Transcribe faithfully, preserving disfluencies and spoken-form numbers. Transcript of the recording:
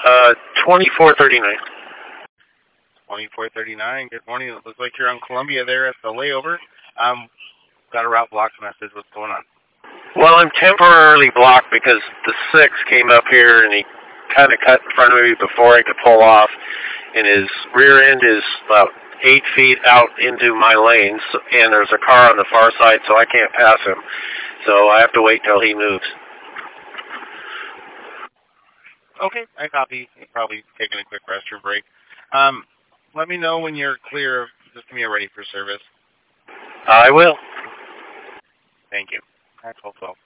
Uh, twenty-four thirty-nine. twenty-four thirty-nine. Good morning. It looks like you're on Columbia there at the layover. Um, got a route block message. What's going on? Well, I'm temporarily blocked because the six came up here and he kind of cut in front of me before I could pull off, and his rear end is about eight feet out into my lanes, and there's a car on the far side, so I can't pass him. So I have to wait till he moves. Okay, I copy. You're probably taking a quick restroom break. Um, let me know when you're clear. Just give me a ready for service. I will. Thank you. All right, twelve twelve.